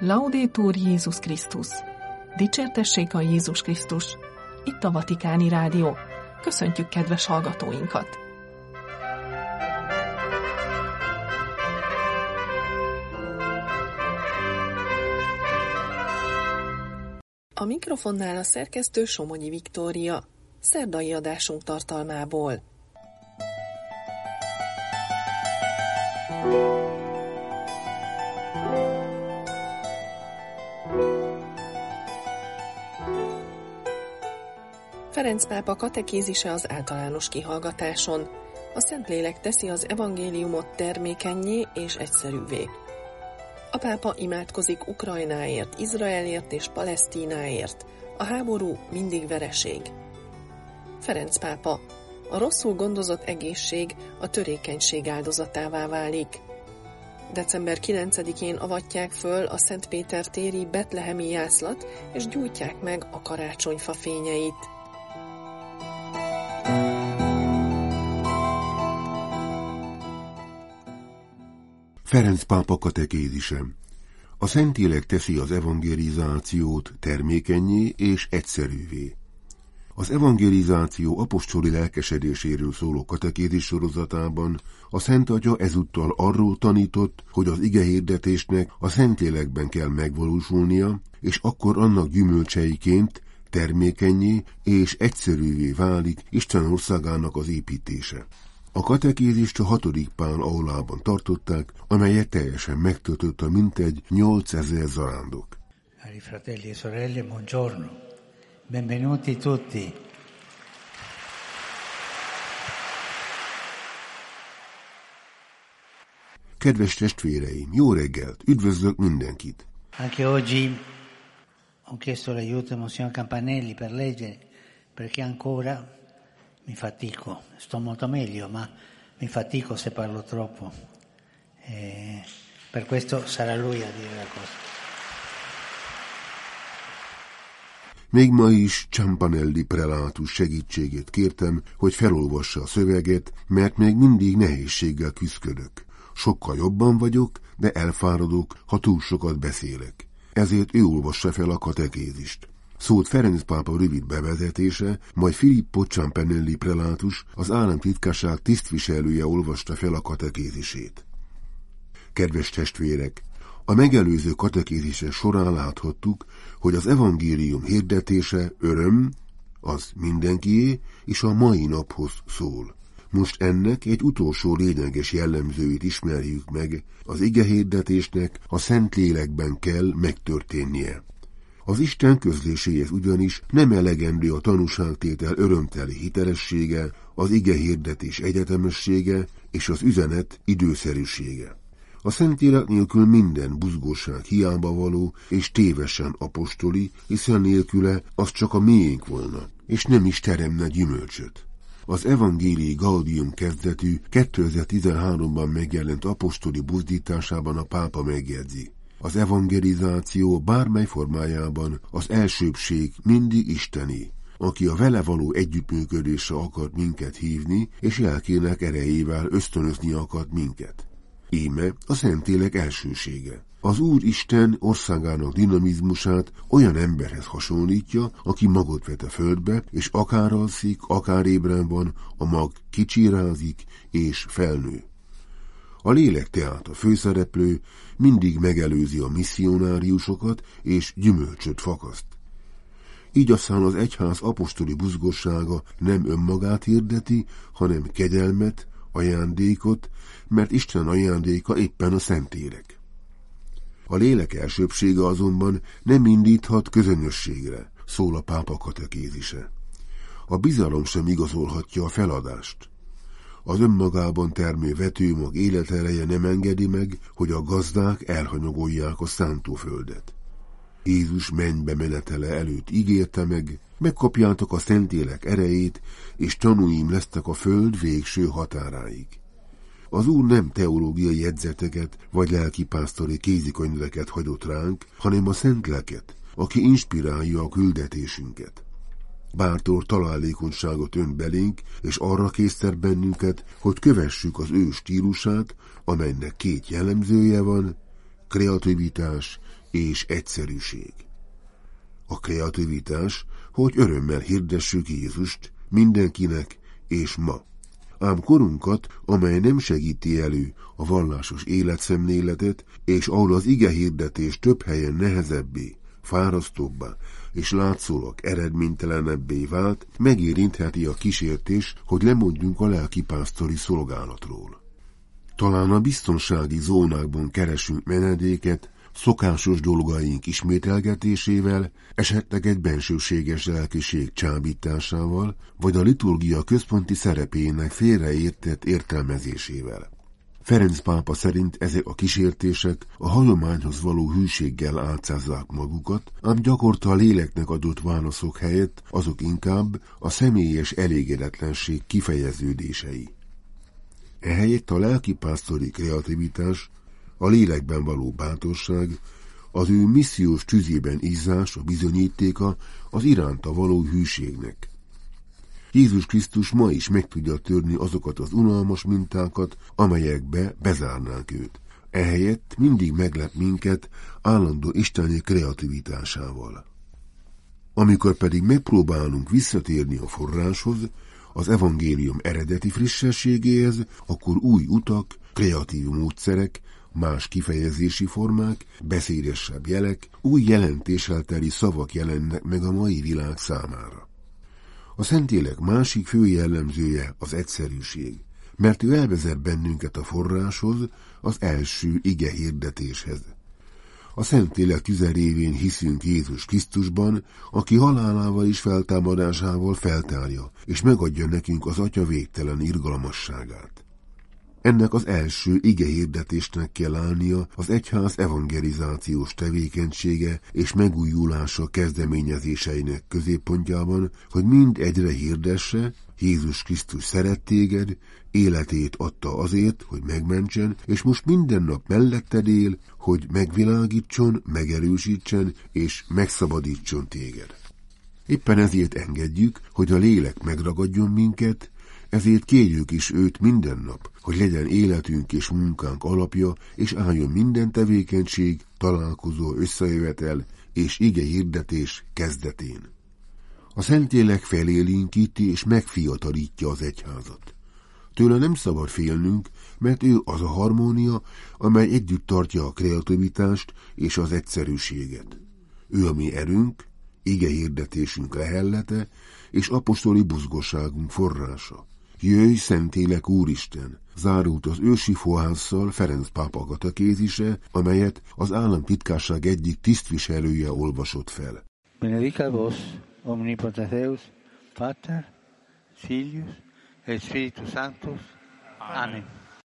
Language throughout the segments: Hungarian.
Laudetur Jézus Krisztus! Dicsértessék a Jézus Krisztus! Itt a Vatikáni Rádió. Köszöntjük kedves hallgatóinkat! A mikrofonnál a szerkesztő Somonyi Viktória. Szerdai adásunk tartalmából. Ferenc pápa katekézise az általános kihallgatáson. A Szentlélek teszi az evangéliumot termékennyé és egyszerűvé. A pápa imádkozik Ukrajnáért, Izraelért és Palesztináért. A háború mindig vereség. Ferenc pápa: a rosszul gondozott egészség a törékenység áldozatává válik. December 9-én avatják föl a Szent Péter téri betlehemi jászlat, és gyújtják meg a karácsonyfa fényeit. Ferenc pápa katekézise. A Szentlélek teszi az evangelizációt termékennyé és egyszerűvé. Az evangelizáció apostoli lelkesedéséről szóló katekézis sorozatában a Szent Atya ezúttal arról tanított, hogy az igehirdetésnek a Szentlélekben kell megvalósulnia, és akkor annak gyümölcseiként termékennyé és egyszerűvé válik Isten országának az építése. A katekézist a 6. Pál aulában tartották, amelyet teljesen megtöltött a mintegy 8000 zarándok. Cari fratelli e sorelle, buongiorno. Benvenuti tutti. Kedves testvéreim, jó reggelt, üdvözlök mindenkit! Anche oggi ho chiesto l'aiuto a Monsignor Campanelli per leggere, perché ancora mi fatico. Sto molto meglio, ma mi fatico se parlo troppo. Per questo sarà lui a dire la cosa. Még ma is Campanelli prelátus segítségét kértem, hogy felolvassa a szöveget, mert még mindig nehézséggel küszködök. Sokkal jobban vagyok, de elfáradok, ha túl sokat beszélek. Ezért ő olvassa fel a katekézist. Szólt Ferenc pápa rövid bevezetése, majd Filippo Campanelli prelátus, az államtitkárság tisztviselője olvasta fel a katekézisét. Kedves testvérek! A megelőző katekézise során láthattuk, hogy az evangélium hirdetése öröm, az mindenkié, és a mai naphoz szól. Most ennek egy utolsó lényeges jellemzőit ismerjük meg, az igehirdetésnek a Szentlélekben kell megtörténnie. Az Isten közléséhez ugyanis nem elegendő a tanúságtétel örömteli hitelessége, az igehirdetés egyetemessége és az üzenet időszerűsége. A Szentlélek nélkül minden buzgóság hiába való és tévesen apostoli, hiszen nélküle az csak a miénk volna, és nem is teremne gyümölcsöt. Az Evangelii Gaudium kezdetű 2013-ban megjelent apostoli buzdításában a pápa megjegyzi: az evangelizáció bármely formájában az elsőbbség mindig isteni, aki a vele való együttműködésre akart minket hívni, és lelkének erejével ösztönözni akart minket. Íme a Szentlélek elsősége. Az Úr Isten országának dinamizmusát olyan emberhez hasonlítja, aki magot vet a földbe, és akár alszik, akár ébren van, a mag kicsirázik és felnő. A lélek tehát a főszereplő, mindig megelőzi a misszionáriusokat és gyümölcsöt fakaszt. Így aztán az egyház apostoli buzgossága nem önmagát hirdeti, hanem kegyelmet, ajándékot, mert Isten ajándéka éppen a Szentlélek. A lélek elsőbbsége azonban nem indíthat közönösségre, szól a pápa katekézise. A bizalom sem igazolhatja a feladást. Az önmagában termő vetőmag életereje nem engedi meg, hogy a gazdák elhanyagolják a szántóföldet. Jézus mennybe menetele előtt ígérte meg, megkapjátok a Szentlélek erejét, és tanúim lesztek a föld végső határáig. Az Úr nem teológiai jegyzeteket vagy lelkipásztori kézikönyveket hagyott ránk, hanem a Szent Lelket, aki inspirálja a küldetésünket. Bátor találékonyságot önt belénk, és arra késztet bennünket, hogy kövessük az ő stílusát, amelynek két jellemzője van: kreativitás és egyszerűség. A kreativitás, hogy örömmel hirdessük Jézust mindenkinek és ma. Ám korunkat, amely nem segíti elő a vallásos életszemléletet, és ahol az igehirdetés több helyen nehezebbé, fárasztóbbá és látszólag eredménytelenebbé vált, megérintheti a kísértés, hogy lemondjunk a lelkipásztori szolgálatról. Talán a biztonsági zónákban keresünk menedéket, szokásos dolgaink ismételgetésével, esetleg egy bensőséges lelkiség csábításával, vagy a liturgia központi szerepének félreértett értelmezésével. Ferenc pápa szerint ezek a kísértések a hagyományhoz való hűséggel álcázzák magukat, ám gyakorta a léleknek adott válaszok helyett azok inkább a személyes elégedetlenség kifejeződései. Ehelyett a lelkipásztori kreativitás, a lélekben való bátorság, az ő missziós tüzében izzás a bizonyítéka az iránta való hűségnek. Jézus Krisztus ma is meg tudja törni azokat az unalmas mintákat, amelyekbe bezárnánk őt. Ehelyett mindig meglep minket állandó isteni kreativitásával. Amikor pedig megpróbálunk visszatérni a forráshoz, az evangélium eredeti frissességéhez, akkor új utak, kreatív módszerek, más kifejezési formák, beszédesebb jelek, új jelentéssel teli szavak jelennek meg a mai világ számára. A Szentlélek másik fő jellemzője az egyszerűség, mert ő elvezet bennünket a forráshoz, az első ige hirdetéshez. A Szentlélek tüze révén hiszünk Jézus Krisztusban, aki halálával és feltámadásával feltárja, és megadja nekünk az Atya végtelen irgalmasságát. Ennek az első igehirdetésnek kell állnia az egyház evangelizációs tevékenysége és megújulása kezdeményezéseinek középpontjában, hogy mind egyre hirdesse, Jézus Krisztus szeret téged, életét adta azért, hogy megmentsen, és most minden nap melletted él, hogy megvilágítson, megerősítsen és megszabadítson téged. Éppen ezért engedjük, hogy a lélek megragadjon minket, ezért kérjük is őt minden nap, hogy legyen életünk és munkánk alapja, és álljon minden tevékenység, találkozó, összejövetel és ige hirdetés kezdetén. A Szentlélek felélénkíti és megfiatalítja az egyházat. Tőle nem szabad félnünk, mert ő az a harmónia, amely együtt tartja a kreativitást és az egyszerűséget. Ő a mi erőnk, ige hirdetésünk lehellete és apostoli buzgosságunk forrása. Jöjj, Szentlélek Úristen! Zárult az ősi fohásszal Ferenc pápa katekézise, amelyet az államtitkárság egyik tisztviselője olvasott fel. Benedicat vos, omnipotens Deus, Pater, Filius, et Spiritus Sanctus. Amen.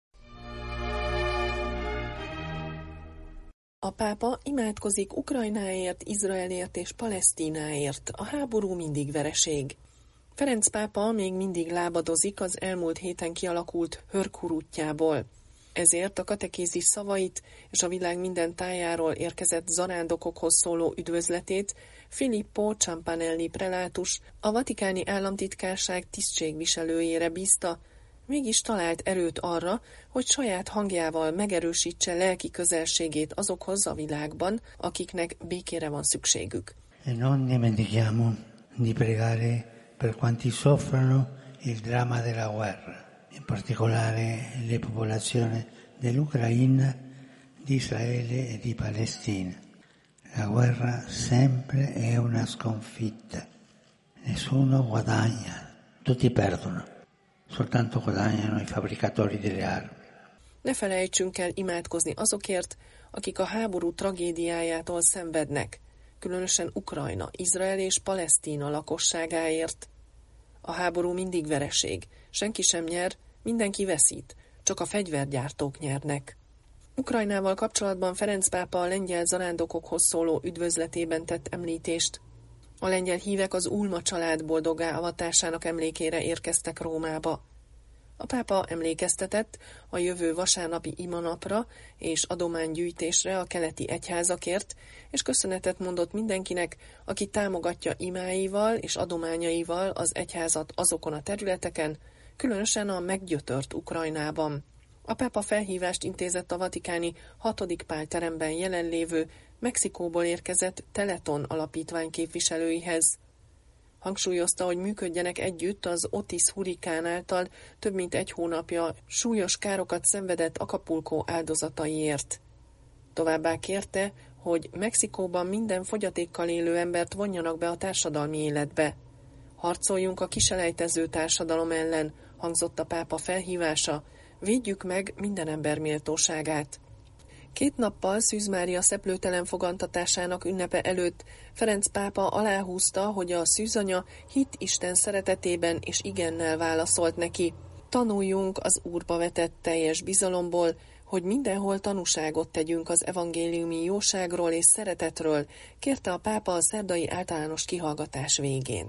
A pápa imádkozik Ukrajnáért, Izraelért és Palesztináért. A háború mindig vereség. Ferenc pápa még mindig lábadozik az elmúlt héten kialakult hörkurútjából. Ezért a katekézis szavait és a világ minden tájáról érkezett zarándokokhoz szóló üdvözletét Filippo Campanelli prelátus, a vatikáni államtitkárság tisztségviselőjére bízta, mégis talált erőt arra, hogy saját hangjával megerősítse lelki közelségét azokhoz a világban, akiknek békére van szükségük. Non dimentichiamo di pregare per quanti soffrono il dramma della guerra, in particolare le popolazioni dell'Ucraina, di Israele e di Palestina. La guerra sempre è una sconfitta. Nessuno guadagna, tutti perdono. Soltanto guadagnano i fabbricatori delle armi. Ne felejtsünk el imádkozni azokért, akik a háború tragédiájától szenvednek, különösen Ukrajna, Izrael és Palesztina lakosságáért. A háború mindig vereség, senki sem nyer, mindenki veszít, csak a fegyvergyártók nyernek. Ukrajnával kapcsolatban Ferenc pápa a lengyel zarándokokhoz szóló üdvözletében tett említést. A lengyel hívek az Ulma család boldoggá avatásának emlékére érkeztek Rómába. A pápa emlékeztetett a jövő vasárnapi imanapra és adománygyűjtésre a keleti egyházakért, és köszönetet mondott mindenkinek, aki támogatja imáival és adományaival az egyházat azokon a területeken, különösen a meggyötört Ukrajnában. A pápa felhívást intézett a vatikáni 6. Pál teremben jelenlévő Mexikóból érkezett Teleton alapítvány képviselőihez. Hangsúlyozta, hogy működjenek együtt az Otis hurrikán által több mint 1 hónapja súlyos károkat szenvedett Acapulco áldozataiért. Továbbá kérte, hogy Mexikóban minden fogyatékkal élő embert vonjanak be a társadalmi életbe. Harcoljunk a kiselejtező társadalom ellen, hangzott a pápa felhívása, védjük meg minden ember méltóságát. 2 nappal Szűz Mária szeplőtelen fogantatásának ünnepe előtt Ferenc pápa aláhúzta, hogy a szűzanya hit Isten szeretetében és igennel válaszolt neki. Tanuljunk az Úrba vetett teljes bizalomból, hogy mindenhol tanúságot tegyünk az evangéliumi jóságról és szeretetről, kérte a pápa a szerdai általános kihallgatás végén.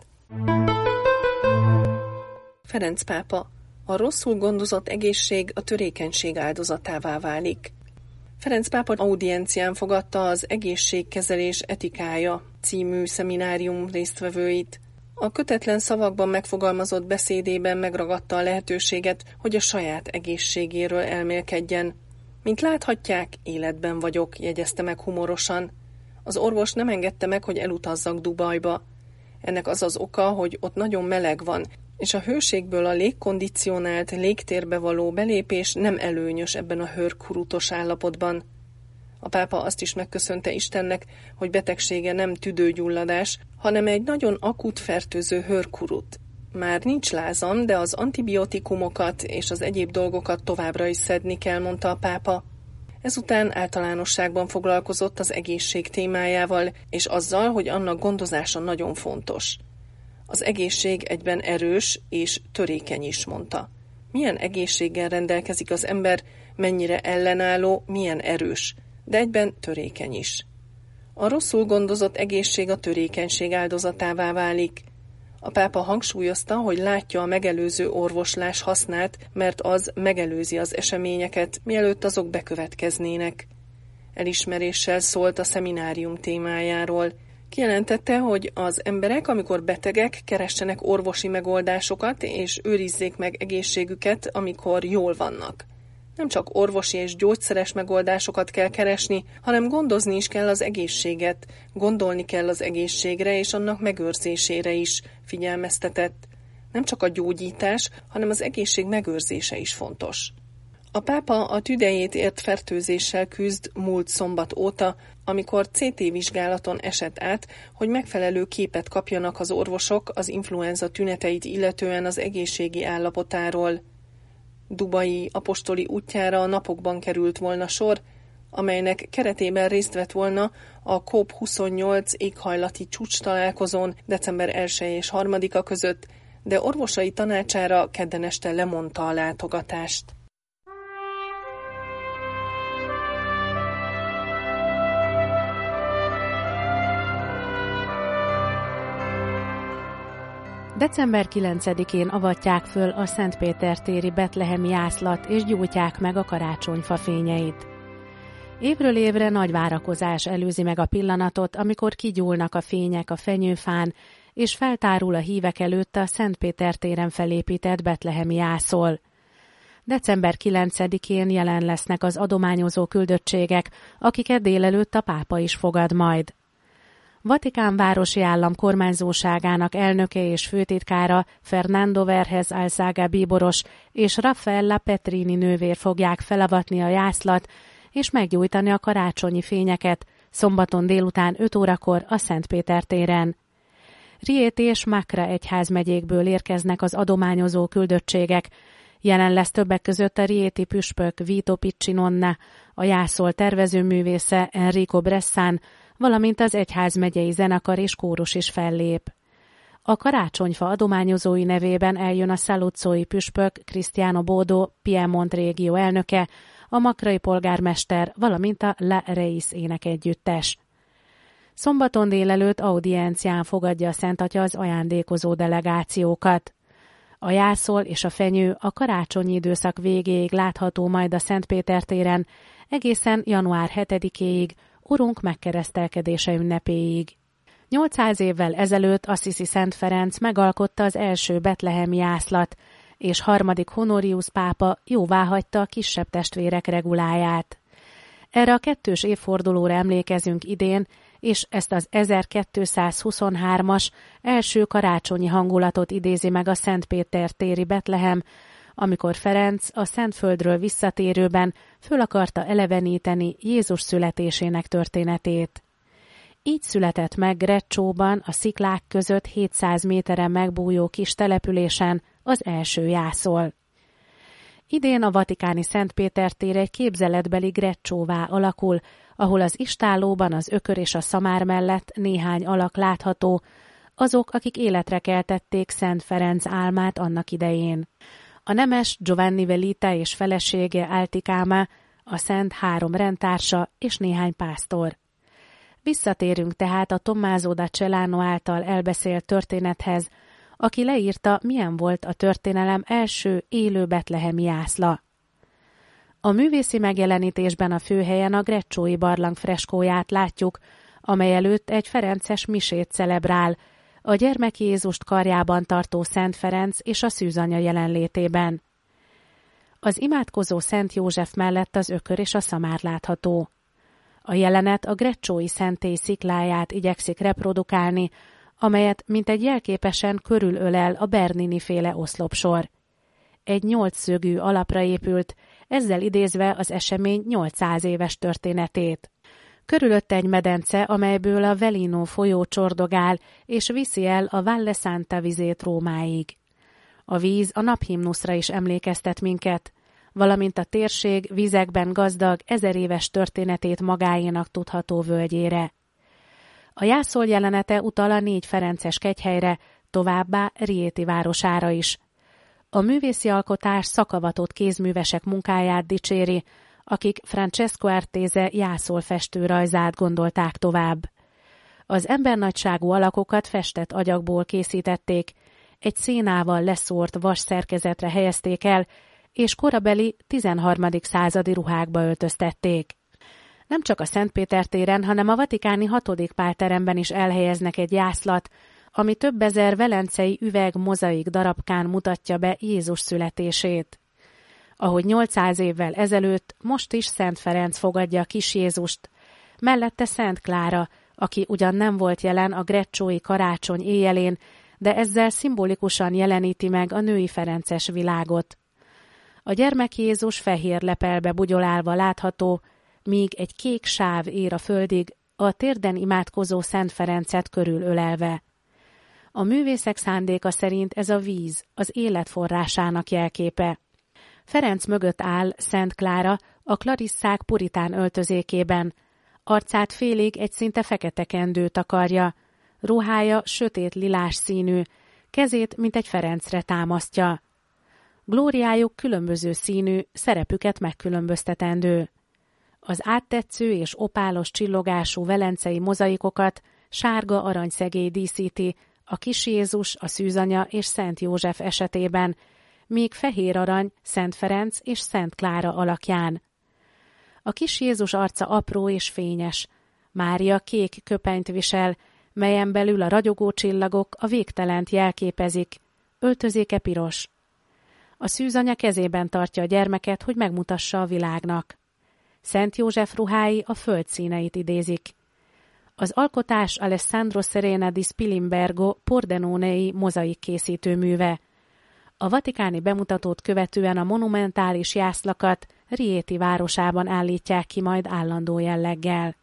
Ferenc pápa: a rosszul gondozott egészség a törékenység áldozatává válik. Ferenc pápa audiencián fogadta az Egészségkezelés etikája című szeminárium résztvevőit. A kötetlen szavakban megfogalmazott beszédében megragadta a lehetőséget, hogy a saját egészségéről elmélkedjen. Mint láthatják, életben vagyok, jegyezte meg humorosan. Az orvos nem engedte meg, hogy elutazzak Dubajba. Ennek az az oka, hogy ott nagyon meleg van, és a hőségből a légkondicionált légtérbe való belépés nem előnyös ebben a hőrkurutos állapotban. A pápa azt is megköszönte Istennek, hogy betegsége nem tüdőgyulladás, hanem egy nagyon akut fertőző hőrkurut. Már nincs lázam, de az antibiotikumokat és az egyéb dolgokat továbbra is szedni kell, mondta a pápa. Ezután általánosságban foglalkozott az egészség témájával, és azzal, hogy annak gondozása nagyon fontos. Az egészség egyben erős és törékeny is, mondta. Milyen egészséggel rendelkezik az ember, mennyire ellenálló, milyen erős, de egyben törékeny is. A rosszul gondozott egészség a törékenység áldozatává válik. A pápa hangsúlyozta, hogy látja a megelőző orvoslás hasznát, mert az megelőzi az eseményeket, mielőtt azok bekövetkeznének. Elismeréssel szólt a szeminárium témájáról. Kijelentette, hogy az emberek, amikor betegek, keressenek orvosi megoldásokat, és őrizzék meg egészségüket, amikor jól vannak. Nem csak orvosi és gyógyszeres megoldásokat kell keresni, hanem gondozni is kell az egészséget, gondolni kell az egészségre és annak megőrzésére is, figyelmeztetett. Nem csak a gyógyítás, hanem az egészség megőrzése is fontos. A pápa a tüdejét ért fertőzéssel küzd múlt szombat óta, amikor CT vizsgálaton esett át, hogy megfelelő képet kapjanak az orvosok az influenza tüneteit illetően az egészségi állapotáról. Dubai apostoli útjára a napokban került volna sor, amelynek keretében részt vett volna a COP28 éghajlati csúcstalálkozón december 1 és 3-a között, de orvosai tanácsára kedden este lemondta a látogatást. December 9-én avatják föl a Szentpéter téri betlehemi jászlat, és gyújtják meg a karácsonyfa fényeit. Évről évre nagy várakozás előzi meg a pillanatot, amikor kigyúlnak a fények a fenyőfán, és feltárul a hívek előtt a Szentpéter téren felépített betlehemi jászol. December 9-én jelen lesznek az adományozó küldöttségek, akiket délelőtt a pápa is fogad majd. Vatikán városi állam kormányzóságának elnöke és főtitkára Fernando Vergés Alzaga bíboros és Raffaella Petrini nővér fogják felavatni a jászlat és meggyújtani a karácsonyi fényeket szombaton délután 5 órakor a Szentpéter téren. Rieti és Macra egyházmegyékből érkeznek az adományozó küldöttségek. Jelen lesz többek között a rieti püspök Vito Piccinonna, a jászol tervezőművésze Enrico Bressan, valamint az egyházmegyei zenekar és kórus is fellép. A karácsonyfa adományozói nevében eljön a szaluzzói püspök Cristiano Bodo, Piemont régió elnöke, a makrai polgármester, valamint a La Reis énekegyüttes. Szombaton délelőtt audiencián fogadja a Szentatya az ajándékozó delegációkat. A jászol és a fenyő a karácsonyi időszak végéig látható majd a Szentpéter téren, egészen január 7-éig, Urunk megkeresztelkedése ünnepéig. 800 évvel ezelőtt Assisi Szent Ferenc megalkotta az első betlehemi jászlat, és 3. Honorius pápa jóváhagyta a kisebb testvérek reguláját. Erre a 2. évfordulóra emlékezünk idén, és ezt az 1223-as első karácsonyi hangulatot idézi meg a Szentpéter téri Betlehem, amikor Ferenc a Szentföldről visszatérőben föl akarta eleveníteni Jézus születésének történetét. Így született meg Greccsóban, a sziklák között 700 méteren megbújó kis településen az első jászol. Idén a vatikáni Szentpéter tér egy képzeletbeli Greccsóvá alakul, ahol az istállóban az ökör és a szamár mellett néhány alak látható, azok, akik életre keltették Szent Ferenc álmát annak idején. A nemes Giovanni Velita és felesége Altikáma, a szent 3 rendtársa és néhány pásztor. Visszatérünk tehát a Tommaso da Celano által elbeszélt történethez, aki leírta, milyen volt a történelem első élő betlehemi jászla. A művészi megjelenítésben a főhelyen a Greccsói barlang freskóját látjuk, amely előtt egy ferences misét celebrál, a gyermek Jézust karjában tartó Szent Ferenc és a szűzanya jelenlétében. Az imádkozó Szent József mellett az ökör és a szamár látható. A jelenet a Greccsói szentély szikláját igyekszik reprodukálni, amelyet mintegy jelképesen körülölel a Bernini-féle oszlopsor. Egy 8 szögű alapra épült, ezzel idézve az esemény 800 éves történetét. Körülötte egy medence, amelyből a Velino folyó csordogál, és viszi el a Valle Santa vizét Rómáig. A víz a naphimnuszra is emlékeztet minket, valamint a térség vizekben gazdag 1000 éves történetét magáénak tudható völgyére. A jászol jelenete utal a 4 ferences kegyhelyre, továbbá Rieti városára is. A művészi alkotás szakavatott kézművesek munkáját dicséri, akik Francesco Artese jászolfestő rajzát gondolták tovább. Az embernagyságú alakokat festett agyagból készítették, egy szénával leszórt vas szerkezetre helyezték el, és korabeli 13. századi ruhákba öltöztették. Nem csak a Szentpéter téren, hanem a vatikáni 6. Pál teremben is elhelyeznek egy jászlat, ami több ezer velencei üveg mozaik darabkán mutatja be Jézus születését. Ahogy 800 évvel ezelőtt, most is Szent Ferenc fogadja a kis Jézust, mellette Szent Klára, aki ugyan nem volt jelen a greccsói karácsony éjjelén, de ezzel szimbolikusan jeleníti meg a női ferences világot. A gyermek Jézus fehér lepelbe bugyolálva látható, míg egy kék sáv ér a földig, a térden imádkozó Szent Ferencet körülölelve. A művészek szándéka szerint ez a víz, az élet forrásának jelképe. Ferenc mögött áll Szent Klára a klarisszák puritán öltözékében. Arcát félig egy szinte fekete kendő takarja, ruhája sötét lilás színű, kezét mint egy Ferencre támasztja. Glóriájuk különböző színű, szerepüket megkülönböztetendő. Az áttetsző és opálos csillogású velencei mozaikokat sárga aranyszegély díszíti, a kis Jézus, a szűzanya és Szent József esetében, míg fehér arany Szent Ferenc és Szent Klára alakján. A kis Jézus arca apró és fényes. Mária kék köpenyt visel, melyen belül a ragyogó csillagok a végtelent jelképezik, öltözéke piros. A szűzanya kezében tartja a gyermeket, hogy megmutassa a világnak. Szent József ruhái a föld színeit idézik. Az alkotás Alessandro Serena di Spilimbergo Pordenonei mozaik készítő műve. A vatikáni bemutatót követően a monumentális jászlakat Rieti városában állítják ki majd állandó jelleggel.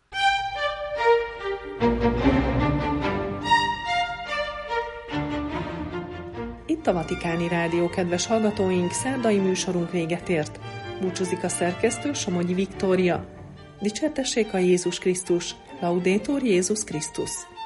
Itt a Vatikáni Rádió, kedves hallgatóink, szerdai műsorunk véget ért. Búcsúzik a szerkesztő, Somogyi Viktória. Dicsértessék a Jézus Krisztus, Laudetur Jézus Krisztus.